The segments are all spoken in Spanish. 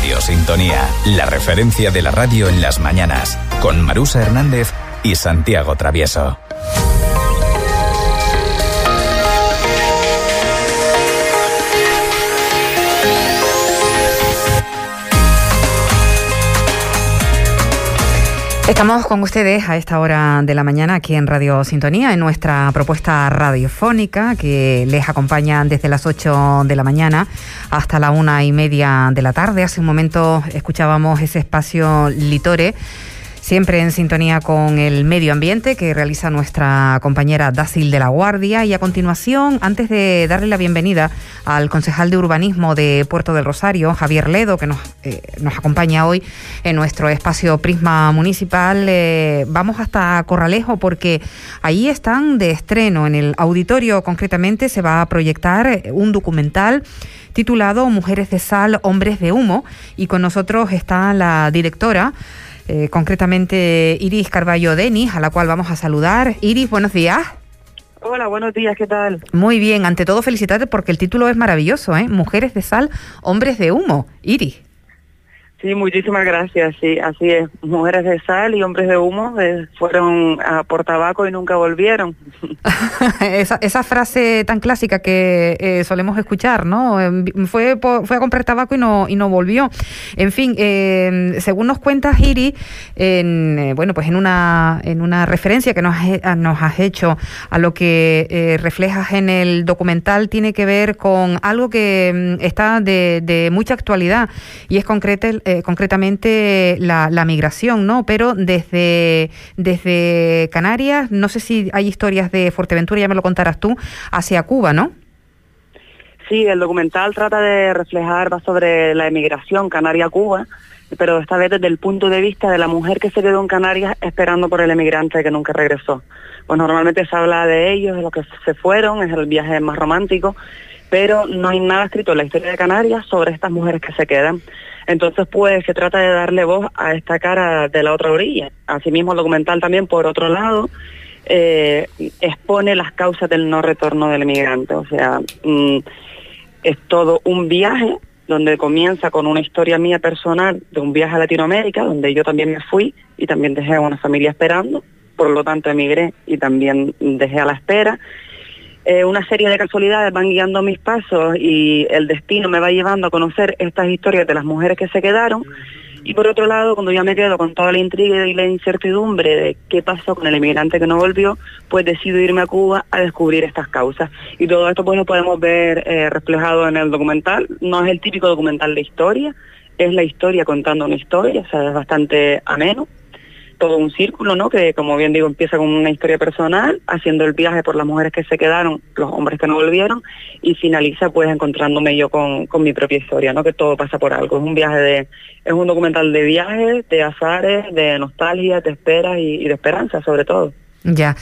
Radio Sintonía, la referencia de la radio en las mañanas, con Marusa Hernández y Santiago Travieso. Estamos con ustedes a esta hora de la mañana aquí en Radio Sintonía, en nuestra propuesta radiofónica que les acompaña desde las 8 de la mañana hasta la 1:30 de la tarde. Hace un momento escuchábamos ese espacio Litore, siempre en sintonía con el medio ambiente que realiza nuestra compañera Dácil de la Guardia. Y a continuación, antes de darle la bienvenida al concejal de urbanismo de Puerto del Rosario, Javier Ledo, que nos acompaña hoy en nuestro espacio Prisma Municipal, vamos hasta Corralejo porque ahí están de estreno. En el auditorio concretamente se va a proyectar un documental titulado Mujeres de Sal, Hombres de Humo, y con nosotros está la directora, concretamente Iris Carballo Denis, a la cual vamos a saludar. Iris, buenos días. Hola, buenos días, ¿qué tal? Muy bien, ante todo felicitarte porque el título es maravilloso, ¿eh? Mujeres de Sal, Hombres de Humo. Iris. Sí, muchísimas gracias, sí, así es. Mujeres de sal y hombres de humo fueron a por tabaco y nunca volvieron. esa frase tan clásica que solemos escuchar, ¿no? Fue a comprar tabaco y no volvió. En fin, según nos cuentas, Iris, pues en una referencia que nos has hecho a lo que reflejas en el documental, tiene que ver con algo que está de mucha actualidad, y es concretamente la migración, ¿no? Pero desde Canarias, no sé si hay historias de Fuerteventura, ya me lo contarás tú, hacia Cuba, ¿no? Sí, el documental trata de reflejar, va sobre la emigración Canaria-Cuba, pero esta vez desde el punto de vista de la mujer que se quedó en Canarias esperando por el emigrante que nunca regresó. Pues normalmente se habla de ellos, de los que se fueron, es el viaje más romántico, pero no hay nada escrito en la historia de Canarias sobre estas mujeres que se quedan. Entonces, pues, se trata de darle voz a esta cara de la otra orilla. Asimismo, el documental también, por otro lado, expone las causas del no retorno del emigrante. O sea, es todo un viaje donde comienza con una historia mía personal de un viaje a Latinoamérica, donde yo también me fui y también dejé a una familia esperando, por lo tanto emigré y también dejé a la espera. Una serie de casualidades van guiando mis pasos y el destino me va llevando a conocer estas historias de las mujeres que se quedaron. Y por otro lado, cuando ya me quedo con toda la intriga y la incertidumbre de qué pasó con el emigrante que no volvió, pues decido irme a Cuba a descubrir estas causas. Y todo esto pues lo podemos ver reflejado en el documental. No es el típico documental de historia, es la historia contando una historia, o sea, es bastante ameno. Todo un círculo, ¿no? Que, como bien digo, empieza con una historia personal, haciendo el viaje por las mujeres que se quedaron, los hombres que no volvieron, y finaliza pues encontrándome yo con mi propia historia, ¿no? Que todo pasa por algo. Es un documental de viajes, de azares, de nostalgia, de esperas y de esperanza, sobre todo. Ya.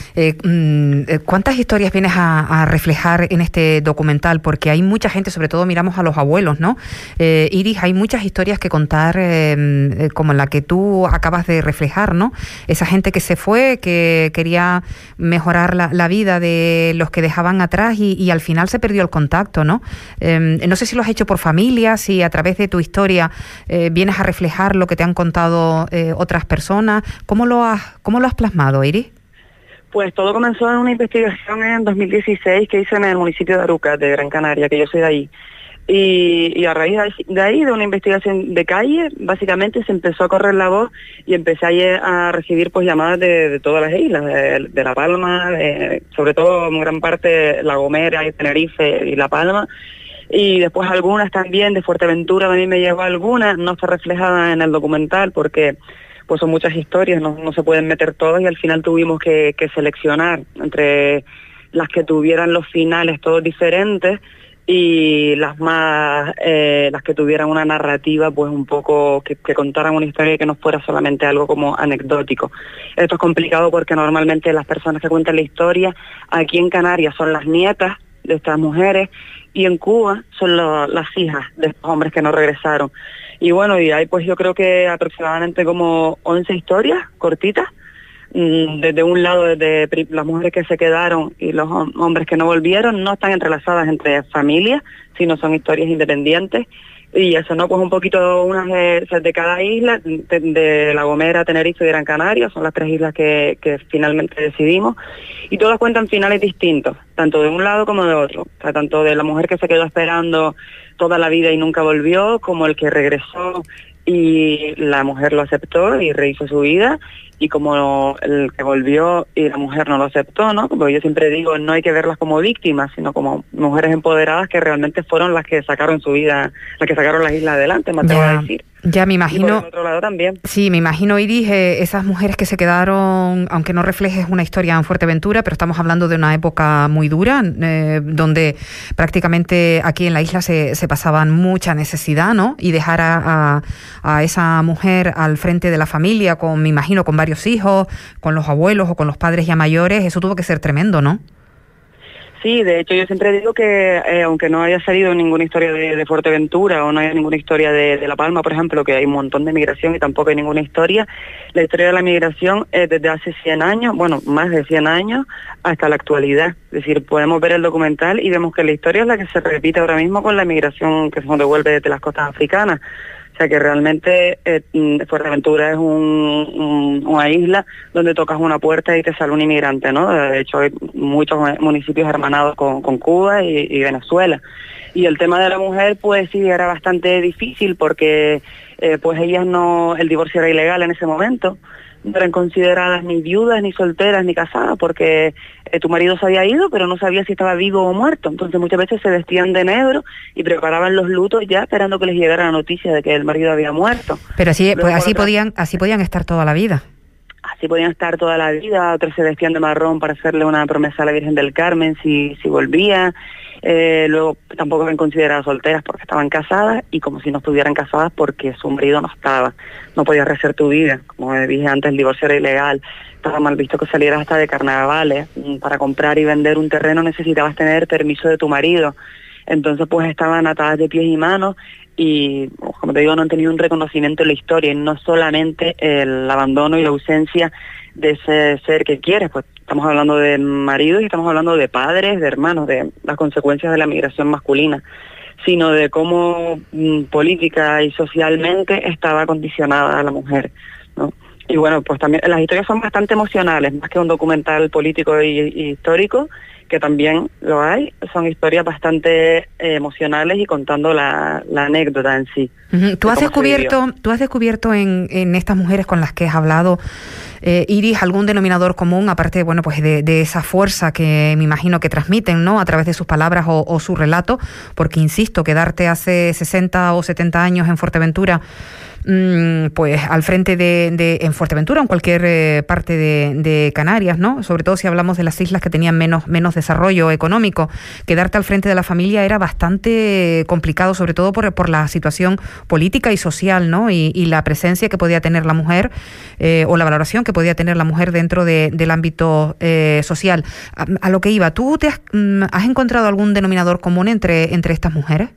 ¿Cuántas historias vienes a reflejar en este documental? Porque hay mucha gente, sobre todo miramos a los abuelos, ¿no? Iris, hay muchas historias que contar, como la que tú acabas de reflejar, ¿no? Esa gente que se fue, que quería mejorar la vida de los que dejaban atrás y al final se perdió el contacto, ¿no? No sé si lo has hecho por familia, si a través de tu historia vienes a reflejar lo que te han contado otras personas. ¿Cómo lo has plasmado, Iris? Pues todo comenzó en una investigación en 2016 que hice en el municipio de Arucas, de Gran Canaria, que yo soy de ahí. Y a raíz de ahí, de una investigación de calle, básicamente se empezó a correr la voz y empecé a recibir pues llamadas de todas las islas, de La Palma, sobre todo en gran parte La Gomera y Tenerife y La Palma. Y después algunas también de Fuerteventura, también me llegó algunas, no está reflejada en el documental porque pues son muchas historias, no se pueden meter todas y al final tuvimos que seleccionar entre las que tuvieran los finales todos diferentes y las que tuvieran una narrativa pues un poco que contaran una historia y que no fuera solamente algo como anecdótico. Esto es complicado porque normalmente las personas que cuentan la historia aquí en Canarias son las nietas de estas mujeres y en Cuba son las hijas de estos hombres que no regresaron. Y bueno, y hay pues yo creo que aproximadamente como 11 historias cortitas, desde un lado desde las mujeres que se quedaron y los hombres que no volvieron, no están entrelazadas entre familias, sino son historias independientes Y eso, ¿no? Pues un poquito unas de cada isla, de La Gomera, Tenerife y Gran Canaria, son las 3 islas que finalmente decidimos, y todas cuentan finales distintos, tanto de un lado como de otro, o sea, tanto de la mujer que se quedó esperando toda la vida y nunca volvió, como el que regresó y la mujer lo aceptó y rehizo su vida, y como el que volvió y la mujer no lo aceptó, ¿no? Porque yo siempre digo, no hay que verlas como víctimas, sino como mujeres empoderadas que realmente fueron las que sacaron su vida, las que sacaron las islas adelante, me atrevo a decir. Ya me imagino. Y por el otro lado también. Sí, me imagino, Iris, esas mujeres que se quedaron, aunque no reflejes una historia en Fuerteventura, pero estamos hablando de una época muy dura, donde prácticamente aquí en la isla se pasaban mucha necesidad, ¿no? Y dejar a esa mujer al frente de la familia, me imagino, con varios hijos, con los abuelos o con los padres ya mayores, eso tuvo que ser tremendo, ¿no? Sí, de hecho yo siempre digo que aunque no haya salido ninguna historia de Fuerteventura o no haya ninguna historia de La Palma, por ejemplo, que hay un montón de migración y tampoco hay ninguna historia, la historia de la migración es desde hace 100 años, bueno, más de 100 años, hasta la actualidad. Es decir, podemos ver el documental y vemos que la historia es la que se repite ahora mismo con la migración que se nos devuelve desde las costas africanas. O sea que realmente Fuerteventura es una isla donde tocas una puerta y te sale un inmigrante, ¿no? De hecho hay muchos municipios hermanados con Cuba y Venezuela. Y el tema de la mujer, pues sí, era bastante difícil porque pues ellas no, el divorcio era ilegal en ese momento. No eran consideradas ni viudas, ni solteras, ni casadas, porque tu marido se había ido, pero no sabía si estaba vivo o muerto. Entonces muchas veces se vestían de negro y preparaban los lutos ya esperando que les llegara la noticia de que el marido había muerto. Pero así, pues, así podían estar toda la vida. Así podían estar toda la vida. Otros se vestían de marrón para hacerle una promesa a la Virgen del Carmen si volvía. Luego tampoco eran consideradas solteras porque estaban casadas, y como si no estuvieran casadas porque su marido no estaba. No podías rehacer tu vida. Como dije antes, el divorcio era ilegal. Estaba mal visto que salieras hasta de carnavales. Para comprar y vender un terreno necesitabas tener permiso de tu marido. Entonces pues estaban atadas de pies y manos y, como te digo, no han tenido un reconocimiento en la historia, y no solamente el abandono y la ausencia de ese ser que quieres, pues estamos hablando de maridos y estamos hablando de padres, de hermanos, de las consecuencias de la migración masculina, sino de cómo política y socialmente estaba condicionada a la mujer, ¿no? Y bueno, pues también las historias son bastante emocionales, más que un documental político y histórico, que también lo hay, son historias bastante emocionales y contando la anécdota en sí. Uh-huh. ¿Tú has descubierto en estas mujeres con las que has hablado, Iris, algún denominador común, aparte, bueno, pues de esa fuerza que me imagino que transmiten, ¿no?, a través de sus palabras o su relato? Porque, insisto, quedarte hace 60 o 70 años en Fuerteventura, pues al frente en Fuerteventura o en cualquier parte de Canarias, ¿no?, sobre todo si hablamos de las islas que tenían menos desarrollo económico, quedarte al frente de la familia era bastante complicado, sobre todo por la situación política y social, ¿no?, y la presencia que podía tener la mujer, o la valoración que podía tener la mujer dentro del ámbito social. A lo que iba, ¿tú has encontrado algún denominador común entre estas mujeres?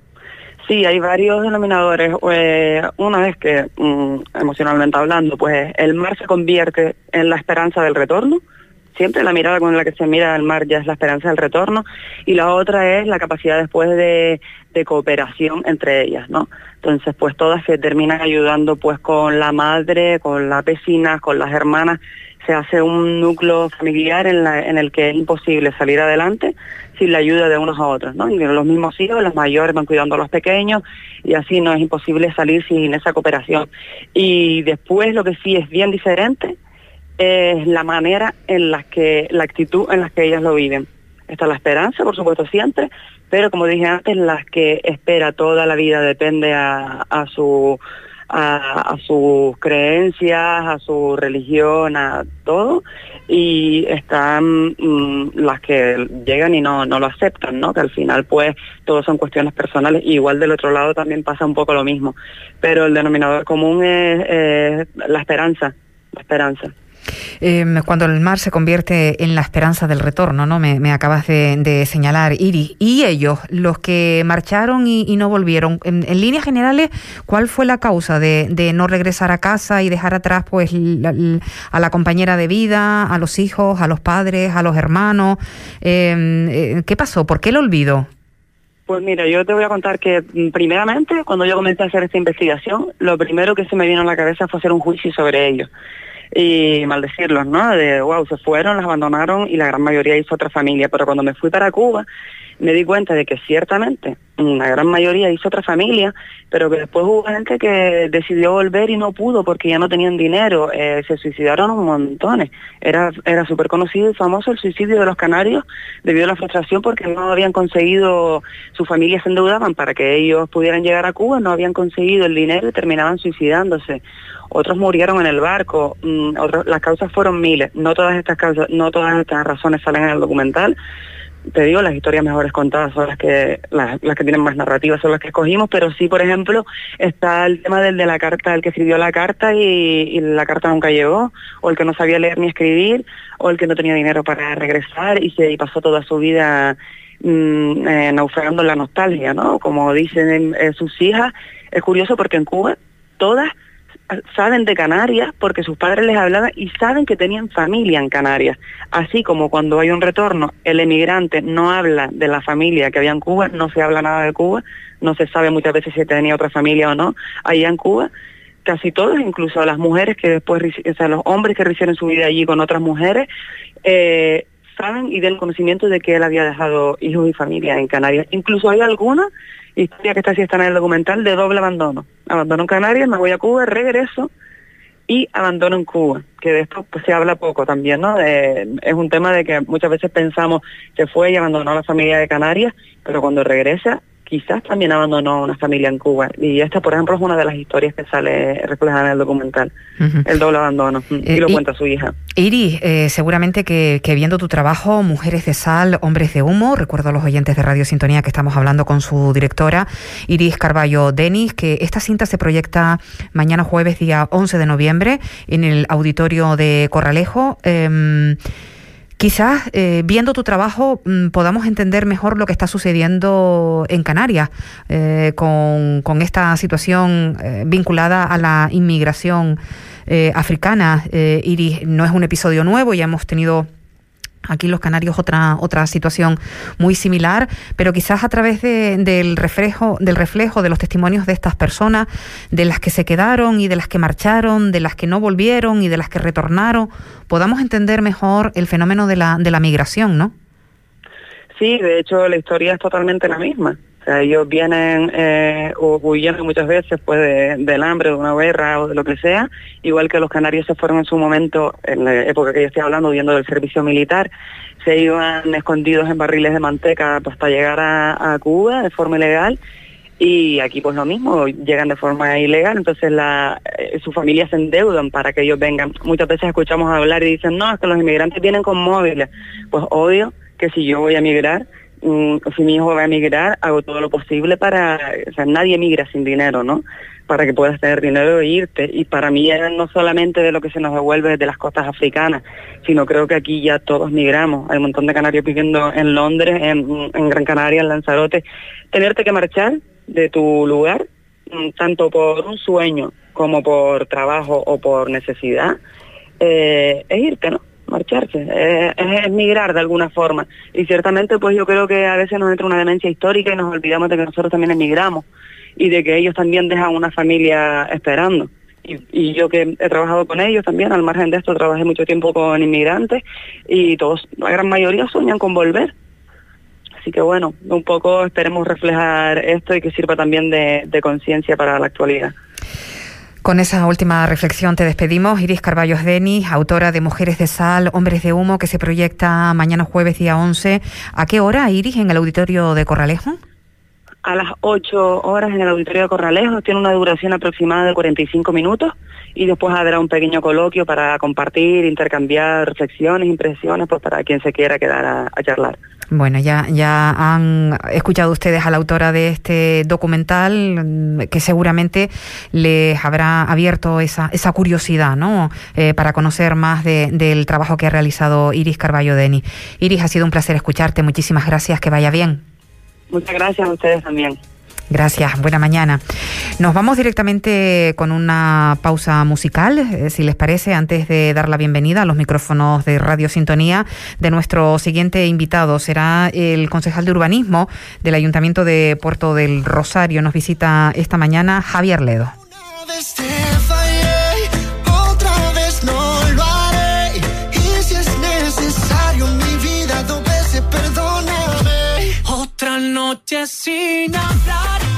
Sí, hay varios denominadores. Una es que, emocionalmente hablando, pues el mar se convierte en la esperanza del retorno. Siempre la mirada con la que se mira al mar ya es la esperanza del retorno. Y la otra es la capacidad después de cooperación entre ellas, ¿no? Entonces, pues todas se terminan ayudando pues con la madre, con las vecinas, con las hermanas. Se hace un núcleo familiar en el que es imposible salir adelante sin la ayuda de unos a otros, ¿no? Y los mismos hijos, los mayores van cuidando a los pequeños, y así no es imposible salir sin esa cooperación. Y después lo que sí es bien diferente es la manera la actitud en la que ellas lo viven. Está la esperanza, por supuesto, siempre, pero como dije antes, las que espera toda la vida depende a sus creencias, a su religión, a todo, y están las que llegan y no lo aceptan, ¿no? Que al final pues todo son cuestiones personales. Igual del otro lado también pasa un poco lo mismo, pero el denominador común es la esperanza. Cuando el mar se convierte en la esperanza del retorno, ¿no? Me acabas de señalar, Iris. Y ellos, los que marcharon y no volvieron, en líneas generales, ¿cuál fue la causa de no regresar a casa y dejar atrás pues a la compañera de vida, a los hijos, a los padres, a los hermanos? ¿Qué pasó? ¿Por qué el olvido? Pues mira, yo te voy a contar que primeramente, cuando yo comencé a hacer esta investigación, lo primero que se me vino a la cabeza fue hacer un juicio sobre ellos y maldecirlos, ¿no? De, wow, se fueron, las abandonaron y la gran mayoría hizo otra familia. Pero cuando me fui para Cuba, me di cuenta de que ciertamente una gran mayoría hizo otra familia, pero que después hubo gente que decidió volver y no pudo porque ya no tenían dinero. Se suicidaron un montón. Era súper conocido y famoso el suicidio de los canarios debido a la frustración porque no habían conseguido, sus familias se endeudaban para que ellos pudieran llegar a Cuba, no habían conseguido el dinero y terminaban suicidándose. Otros murieron en el barco, las causas fueron miles. No todas estas razones salen en el documental. Te digo, las historias mejores contadas son las que tienen más narrativa, son las que escogimos, pero sí, por ejemplo, está el tema del de la carta, el que escribió la carta y la carta nunca llegó, o el que no sabía leer ni escribir, o el que no tenía dinero para regresar y pasó toda su vida naufragando en la nostalgia, ¿no? Como dicen sus hijas. Es curioso porque en Cuba todas saben de Canarias porque sus padres les hablaban y saben que tenían familia en Canarias. Así como cuando hay un retorno, el emigrante no habla de la familia que había en Cuba, no se habla nada de Cuba, no se sabe muchas veces si tenía otra familia o no allá en Cuba. Casi todos, incluso las mujeres que después, o sea, los hombres que hicieron su vida allí con otras mujeres, saben y den conocimiento de que él había dejado hijos y familia en Canarias. Incluso hay alguna historia que está en el documental de doble abandono. Abandono en Canarias, me voy a Cuba, regreso y abandono en Cuba, que de esto pues se habla poco también, ¿no? Es un tema de que muchas veces pensamos que fue y abandonó a la familia de Canarias, pero cuando regresa quizás también abandonó una familia en Cuba. Y esta, por ejemplo, es una de las historias que sale reflejada en el documental, el doble abandono, y lo cuenta su hija. Iris, seguramente que viendo tu trabajo, Mujeres de Sal, Hombres de Humo, recuerdo a los oyentes de Radio Sintonía que estamos hablando con su directora, Iris Carballo Denis, que esta cinta se proyecta mañana jueves, día 11 de noviembre, en el auditorio de Corralejo. Quizás viendo tu trabajo podamos entender mejor lo que está sucediendo en Canarias con esta situación vinculada a la inmigración africana. Iris, no es un episodio nuevo, ya hemos tenido aquí en los Canarios otra situación muy similar, pero quizás a través del reflejo de los testimonios de estas personas, de las que se quedaron y de las que marcharon, de las que no volvieron y de las que retornaron, podamos entender mejor el fenómeno de la migración, ¿no? Sí, de hecho la historia es totalmente la misma. O sea, ellos vienen huyendo muchas veces pues del hambre, de una guerra o de lo que sea, igual que los canarios se fueron en su momento, en la época que yo estoy hablando, huyendo del servicio militar, se iban escondidos en barriles de manteca pues, hasta llegar a Cuba de forma ilegal, y aquí pues lo mismo, llegan de forma ilegal, entonces sus familias se endeudan para que ellos vengan. Muchas veces escuchamos hablar y dicen, no, es que los inmigrantes vienen con móviles. Pues obvio que si yo voy a migrar, si mi hijo va a emigrar, hago todo lo posible o sea, nadie emigra sin dinero, ¿no? Para que puedas tener dinero e irte. Y para mí no solamente de lo que se nos devuelve de las costas africanas, sino creo que aquí ya todos migramos. Hay un montón de canarios viviendo en Londres, en Gran Canaria, en Lanzarote. Tenerte que marchar de tu lugar, tanto por un sueño como por trabajo o por necesidad, es irte, ¿no? Marcharse, es migrar de alguna forma. Y ciertamente pues yo creo que a veces nos entra una demencia histórica y nos olvidamos de que nosotros también emigramos y de que ellos también dejan una familia esperando. Y yo que he trabajado con ellos también, al margen de esto trabajé mucho tiempo con inmigrantes y todos, la gran mayoría sueñan con volver. Así que bueno, un poco esperemos reflejar esto y que sirva también de conciencia para la actualidad. Con esa última reflexión te despedimos. Iris Carballo Denis, autora de Mujeres de Sal, Hombres de Humo, que se proyecta mañana jueves día 11. ¿A qué hora, Iris, en el auditorio de Corralejo? A las 8 horas en el auditorio de Corralejo. Tiene una duración aproximada de 45 minutos y después habrá un pequeño coloquio para compartir, intercambiar reflexiones, impresiones, pues para quien se quiera quedar a charlar. Bueno, ya han escuchado ustedes a la autora de este documental, que seguramente les habrá abierto esa curiosidad, ¿no? Para conocer más del trabajo que ha realizado Iris Carballo Denis. Iris, ha sido un placer escucharte. Muchísimas gracias. Que vaya bien. Muchas gracias a ustedes también. Gracias, buena mañana. Nos vamos directamente con una pausa musical, si les parece, antes de dar la bienvenida a los micrófonos de Radio Sintonía de nuestro siguiente invitado. Será el concejal de urbanismo del Ayuntamiento de Puerto del Rosario. Nos visita esta mañana Javier Ledo. Otra vez no lo haré, y si es necesario mi vida 2 veces perdóname. Otra noche sin hablar.